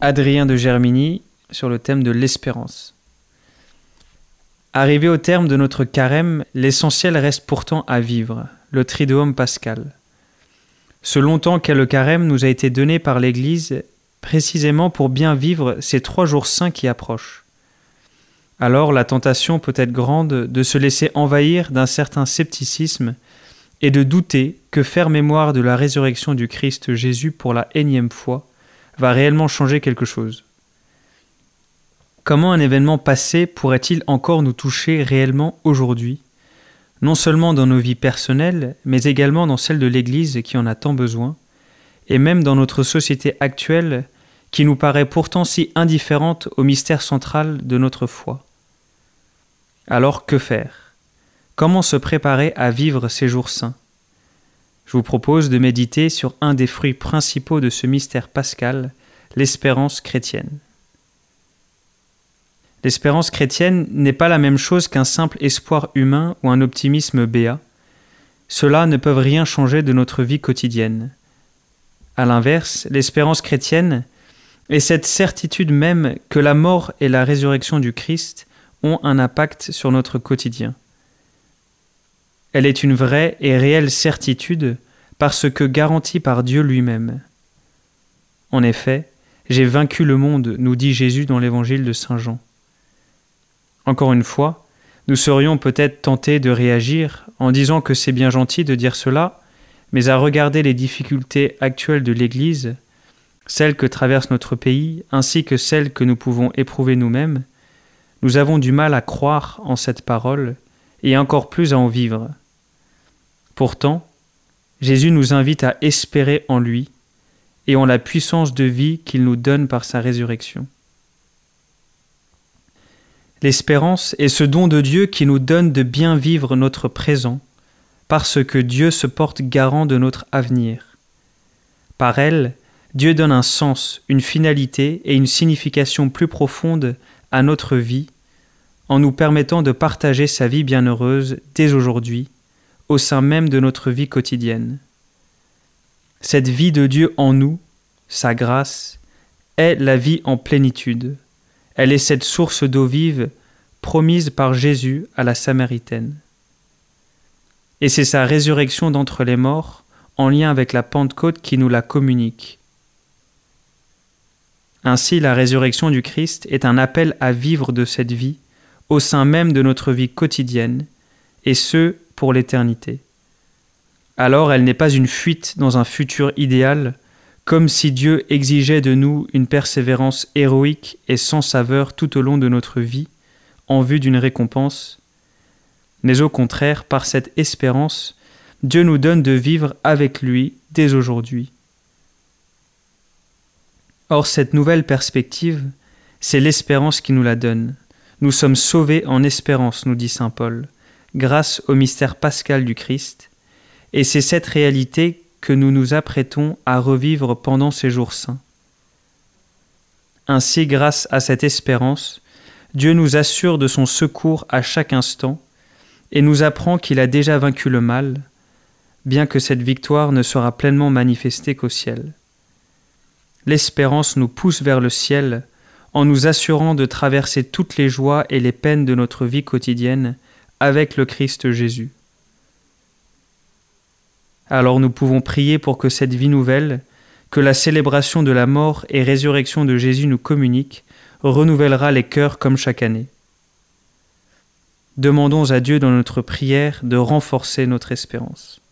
Adrien de Germigny sur le thème de l'espérance. Arrivé au terme de notre carême, l'essentiel reste pourtant à vivre, le Triduum pascal. Ce long temps qu'est le carême nous a été donné par l'Église précisément pour bien vivre ces 3 jours saints qui approchent. Alors la tentation peut être grande de se laisser envahir d'un certain scepticisme et de douter que faire mémoire de la résurrection du Christ Jésus pour la énième fois va réellement changer quelque chose. Comment un événement passé pourrait-il encore nous toucher réellement aujourd'hui, non seulement dans nos vies personnelles, mais également dans celle de l'Église qui en a tant besoin, et même dans notre société actuelle qui nous paraît pourtant si indifférente au mystère central de notre foi. Alors que faire ? Comment se préparer à vivre ces jours saints ? Je vous propose de méditer sur un des fruits principaux de ce mystère pascal, l'espérance chrétienne. L'espérance chrétienne n'est pas la même chose qu'un simple espoir humain ou un optimisme béat. Ceux-là ne peuvent rien changer de notre vie quotidienne. À l'inverse, l'espérance chrétienne est cette certitude même que la mort et la résurrection du Christ ont un impact sur notre quotidien. Elle est une vraie et réelle certitude parce que garantie par Dieu lui-même. En effet, « J'ai vaincu le monde », nous dit Jésus dans l'évangile de Saint Jean. Encore une fois, nous serions peut-être tentés de réagir en disant que c'est bien gentil de dire cela, mais à regarder les difficultés actuelles de l'Église, celles que traverse notre pays, ainsi que celles que nous pouvons éprouver nous-mêmes, nous avons du mal à croire en cette parole et encore plus à en vivre. Pourtant, Jésus nous invite à espérer en lui et en la puissance de vie qu'il nous donne par sa résurrection. L'espérance est ce don de Dieu qui nous donne de bien vivre notre présent, parce que Dieu se porte garant de notre avenir. Par elle, Dieu donne un sens, une finalité et une signification plus profonde à notre vie, en nous permettant de partager sa vie bienheureuse dès aujourd'hui, au sein même de notre vie quotidienne. Cette vie de Dieu en nous, sa grâce, est la vie en plénitude. Elle est cette source d'eau vive promise par Jésus à la Samaritaine. Et c'est sa résurrection d'entre les morts, en lien avec la Pentecôte, qui nous la communique. Ainsi, la résurrection du Christ est un appel à vivre de cette vie au sein même de notre vie quotidienne, et ce, pour l'éternité. Alors, elle n'est pas une fuite dans un futur idéal, comme si Dieu exigeait de nous une persévérance héroïque et sans saveur tout au long de notre vie, en vue d'une récompense. Mais au contraire, par cette espérance, Dieu nous donne de vivre avec lui dès aujourd'hui. Or, cette nouvelle perspective, c'est l'espérance qui nous la donne. Nous sommes sauvés en espérance, nous dit saint Paul, grâce au mystère pascal du Christ, et c'est cette réalité que nous nous apprêtons à revivre pendant ces jours saints. Ainsi, grâce à cette espérance, Dieu nous assure de son secours à chaque instant et nous apprend qu'il a déjà vaincu le mal, bien que cette victoire ne sera pleinement manifestée qu'au ciel. L'espérance nous pousse vers le ciel en nous assurant de traverser toutes les joies et les peines de notre vie quotidienne avec le Christ Jésus. Alors nous pouvons prier pour que cette vie nouvelle, que la célébration de la mort et résurrection de Jésus nous communique, renouvellera les cœurs comme chaque année. Demandons à Dieu dans notre prière de renforcer notre espérance.